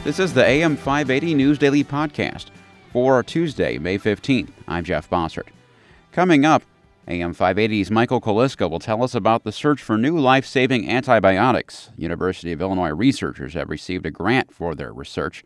This is the AM 580 News Daily Podcast for Tuesday, May 15th. I'm Jeff Bossert. Coming up, AM 580's Michael Kaliska will tell us about the search for new life-saving antibiotics. University of Illinois researchers have received a grant for their research.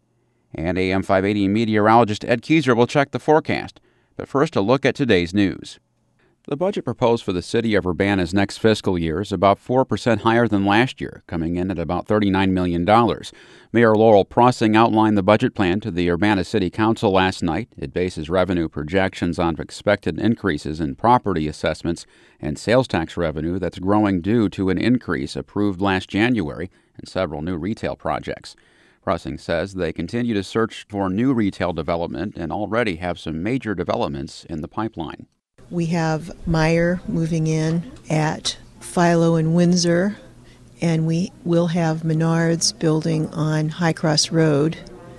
And AM 580 meteorologist Ed Kieser will check the forecast. But first, a look at today's news. The budget proposed for the city of Urbana's next fiscal year is about 4% higher than last year, coming in at about $39 million. Mayor Laurel Prosing outlined the budget plan to the Urbana City Council last night. It bases revenue projections on expected increases in property assessments and sales tax revenue that's growing due to an increase approved last January in several new retail projects. Prosing says they continue to search for new retail development and already have some major developments in the pipeline. We have Meijer moving in at Philo and Windsor, and we will have Menards building on High Cross Road,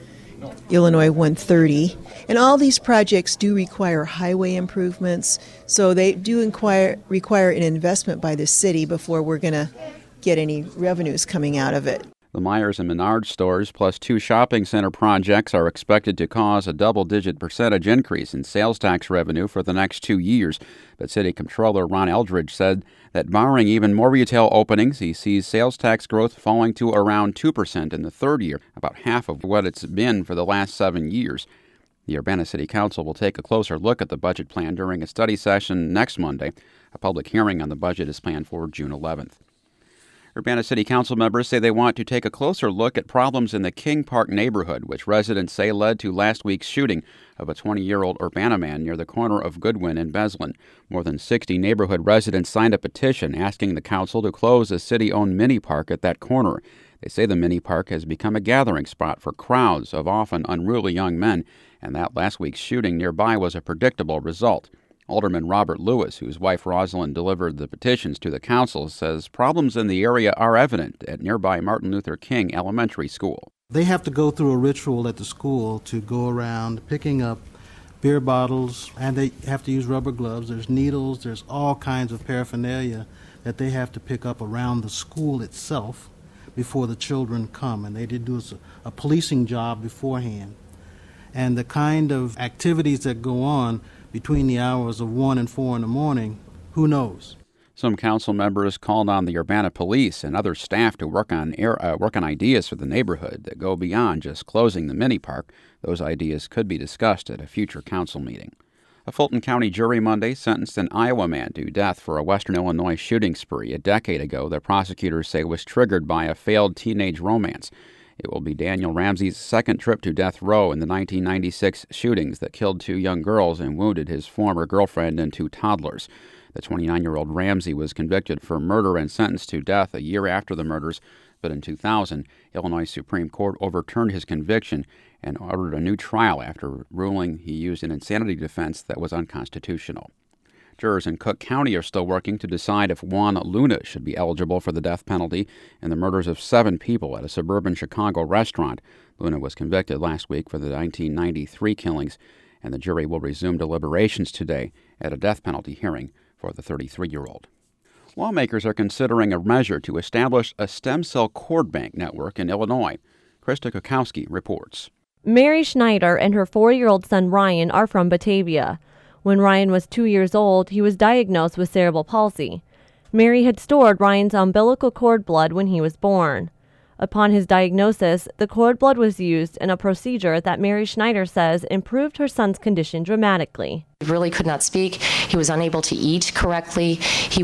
Illinois 130. And all these projects do require highway improvements, so they do require an investment by the city before we're going to get any revenues coming out of it. The Meijers and Menards stores plus two shopping center projects are expected to cause a double-digit percentage increase in sales tax revenue for the next 2 years. But City Comptroller Ron Eldridge said that barring even more retail openings, he sees sales tax growth falling to around 2% in the third year, about half of what it's been for the last 7 years. The Urbana City Council will take a closer look at the budget plan during a study session next Monday. A public hearing on the budget is planned for June 11th. Urbana City Council members say they want to take a closer look at problems in the King Park neighborhood, which residents say led to last week's shooting of a 20-year-old Urbana man near the corner of Goodwin and Beslin. More than 60 neighborhood residents signed a petition asking the council to close a city-owned mini park at that corner. They say the mini park has become a gathering spot for crowds of often unruly young men, and that last week's shooting nearby was a predictable result. Alderman Robert Lewis, whose wife Rosalind delivered the petitions to the council, says problems in the area are evident at nearby Martin Luther King Elementary School. They have to go through a ritual at the school to go around picking up beer bottles, and they have to use rubber gloves. There's needles, there's all kinds of paraphernalia that they have to pick up around the school itself before the children come, and they did do a policing job beforehand. And the kind of activities that go on between the hours of 1 and 4 in the morning, who knows? Some council members called on the Urbana police and other staff to work on ideas for the neighborhood that go beyond just closing the mini park. Those ideas could be discussed at a future council meeting. A Fulton County jury Monday sentenced an Iowa man to death for a Western Illinois shooting spree a decade ago that prosecutors say was triggered by a failed teenage romance. It will be Daniel Ramsey's second trip to death row in the 1996 shootings that killed 2 young girls and wounded his former girlfriend and 2 toddlers. The 29-year-old Ramsey was convicted for murder and sentenced to death a year after the murders, but in 2000, Illinois Supreme Court overturned his conviction and ordered a new trial after ruling he used an insanity defense that was unconstitutional. Jurors in Cook County are still working to decide if Juan Luna should be eligible for the death penalty in the murders of 7 people at a suburban Chicago restaurant. Luna was convicted last week for the 1993 killings, and the jury will resume deliberations today at a death penalty hearing for the 33-year-old. Lawmakers are considering a measure to establish a stem cell cord bank network in Illinois. Krista Kukowski reports. Mary Schneider and her 4-year-old son Ryan are from Batavia. When Ryan was 2 years old, he was diagnosed with cerebral palsy. Mary had stored Ryan's umbilical cord blood when he was born. Upon his diagnosis, the cord blood was used in a procedure that Mary Schneider says improved her son's condition dramatically. He really could not speak. He was unable to eat correctly. He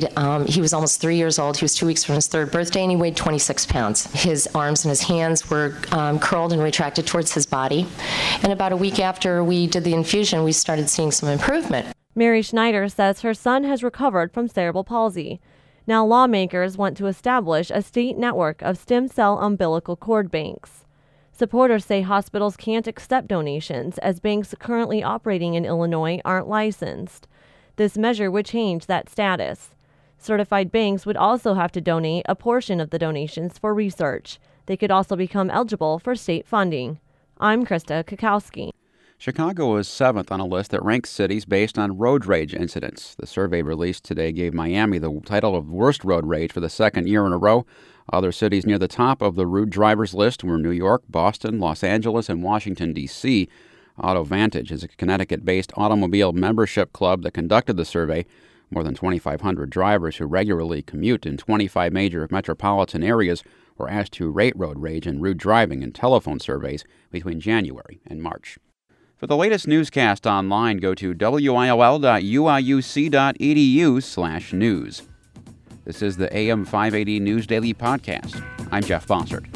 was almost 3 years old. He was 2 weeks from his 3rd birthday, and he weighed 26 pounds. His arms and his hands were curled and retracted towards his body. And about a week after we did the infusion, we started seeing some improvement. Mary Schneider says her son has recovered from cerebral palsy. Now lawmakers want to establish a state network of stem cell umbilical cord banks. Supporters say hospitals can't accept donations as banks currently operating in Illinois aren't licensed. This measure would change that status. Certified banks would also have to donate a portion of the donations for research. They could also become eligible for state funding. I'm Krista Kukowski. Chicago is 7th on a list that ranks cities based on road rage incidents. The survey released today gave Miami the title of worst road rage for the second year in a row. Other cities near the top of the rude drivers list were New York, Boston, Los Angeles, and Washington, D.C. AutoVantage is a Connecticut-based automobile membership club that conducted the survey. More than 2,500 drivers who regularly commute in 25 major metropolitan areas were asked to rate road rage and rude driving in telephone surveys between January and March. For the latest newscast online, go to wiol.uiuc.edu/news. This is the AM 580 News Daily Podcast. I'm Jeff Bossert.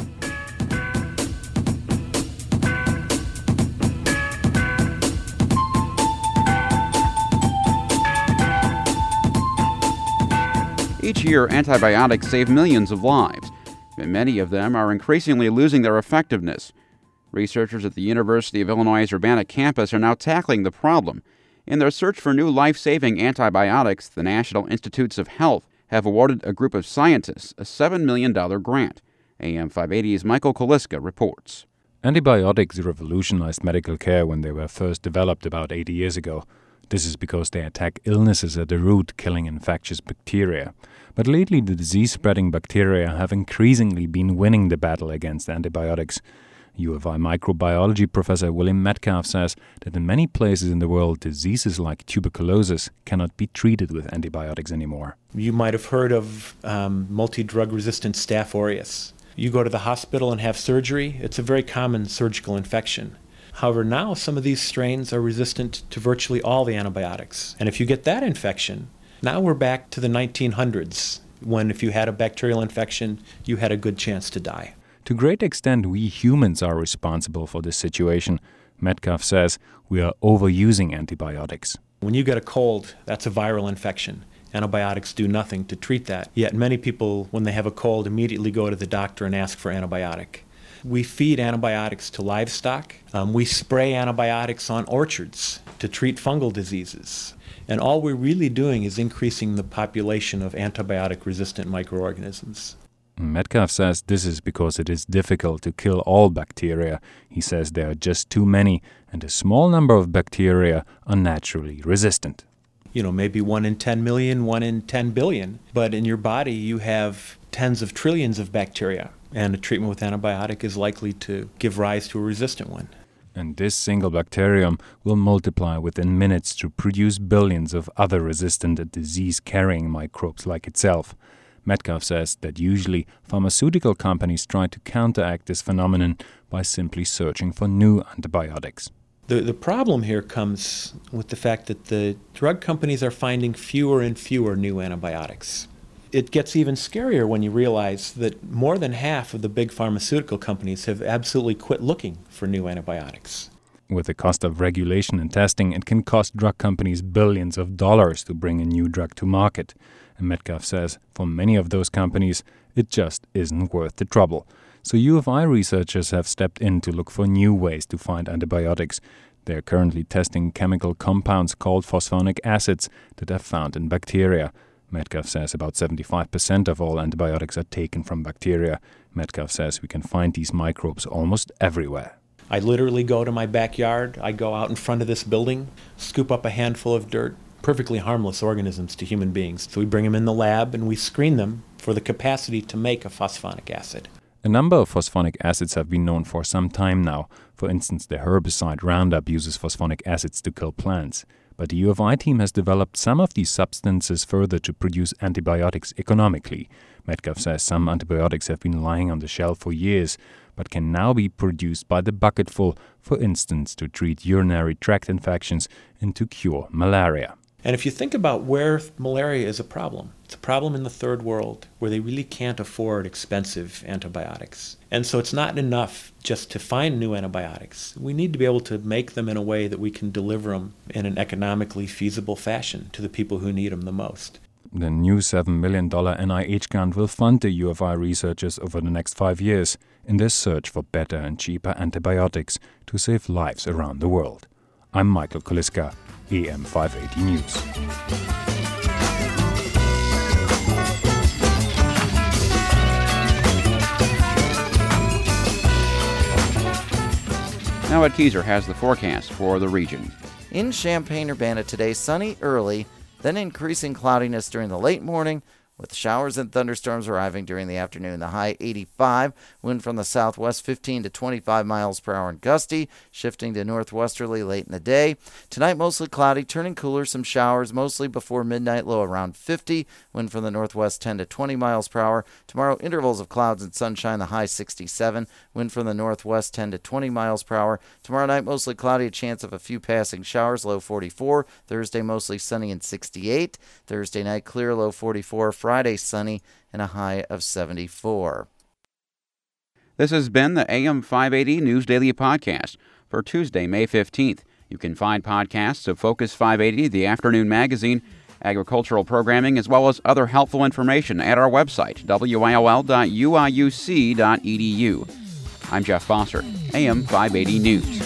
Each year, antibiotics save millions of lives, but many of them are increasingly losing their effectiveness. Researchers at the University of Illinois' Urbana campus are now tackling the problem. In their search for new life-saving antibiotics, the National Institutes of Health have awarded a group of scientists a $7 million grant. AM 580's Michael Koliska reports. Antibiotics revolutionized medical care when they were first developed about 80 years ago. This is because they attack illnesses at the root, killing infectious bacteria. But lately, the disease-spreading bacteria have increasingly been winning the battle against antibiotics. U of I microbiology professor William Metcalf says that in many places in the world, diseases like tuberculosis cannot be treated with antibiotics anymore. You might have heard of multi-drug-resistant Staph aureus. You go to the hospital and have surgery, it's a very common surgical infection. However, now some of these strains are resistant to virtually all the antibiotics. And if you get that infection, now we're back to the 1900s, when if you had a bacterial infection, you had a good chance to die. To a great extent, we humans are responsible for this situation. Metcalf says we are overusing antibiotics. When you get a cold, that's a viral infection. Antibiotics do nothing to treat that. Yet many people, when they have a cold, immediately go to the doctor and ask for antibiotic. We feed antibiotics to livestock. We spray antibiotics on orchards to treat fungal diseases. And all we're really doing is increasing the population of antibiotic-resistant microorganisms. Metcalf says this is because it is difficult to kill all bacteria. He says there are just too many, and a small number of bacteria are naturally resistant. Maybe 1 in 10 million, 1 in 10 billion. But in your body, you have tens of trillions of bacteria. And a treatment with antibiotic is likely to give rise to a resistant one. And this single bacterium will multiply within minutes to produce billions of other resistant and disease-carrying microbes like itself. Metcalf says that usually pharmaceutical companies try to counteract this phenomenon by simply searching for new antibiotics. The problem here comes with the fact that the drug companies are finding fewer and fewer new antibiotics. It gets even scarier when you realize that more than half of the big pharmaceutical companies have absolutely quit looking for new antibiotics. With the cost of regulation and testing, it can cost drug companies billions of dollars to bring a new drug to market. And Metcalf says for many of those companies, it just isn't worth the trouble. So U of I researchers have stepped in to look for new ways to find antibiotics. They are currently testing chemical compounds called phosphonic acids that are found in bacteria. Metcalf says about 75% of all antibiotics are taken from bacteria. Metcalf says we can find these microbes almost everywhere. I literally go to my backyard, I go out in front of this building, scoop up a handful of dirt, perfectly harmless organisms to human beings. So we bring them in the lab and we screen them for the capacity to make a phosphonic acid. A number of phosphonic acids have been known for some time now. For instance, the herbicide Roundup uses phosphonic acids to kill plants. But the U of I team has developed some of these substances further to produce antibiotics economically. Metcalf says some antibiotics have been lying on the shelf for years, but can now be produced by the bucketful, for instance, to treat urinary tract infections and to cure malaria. And if you think about where malaria is a problem, it's a problem in the third world where they really can't afford expensive antibiotics. And so it's not enough just to find new antibiotics. We need to be able to make them in a way that we can deliver them in an economically feasible fashion to the people who need them the most. The new $7 million NIH grant will fund the U of I researchers over the next 5 years in their search for better and cheaper antibiotics to save lives around the world. I'm Michael Koliska, AM 580 News. Now Ed Keyser has the forecast for the region. In Champaign-Urbana today, sunny early, then increasing cloudiness during the late morning, with showers and thunderstorms arriving during the afternoon. The high 85, wind from the southwest 15 to 25 miles per hour and gusty, shifting to northwesterly late in the day. Tonight, mostly cloudy, turning cooler, some showers, mostly before midnight, low around 50, wind from the northwest 10 to 20 miles per hour. Tomorrow, intervals of clouds and sunshine, the high 67, wind from the northwest 10 to 20 miles per hour. Tomorrow night, mostly cloudy, a chance of a few passing showers, low 44. Thursday, mostly sunny and 68. Thursday night, clear, low 44. Friday, sunny and a high of 74. This has been the AM 580 News Daily Podcast for Tuesday, May 15th. You can find podcasts of Focus 580, the afternoon magazine, agricultural programming, as well as other helpful information at our website, wyol.uiuc.edu. I'm Jeff Foster, AM 580 News.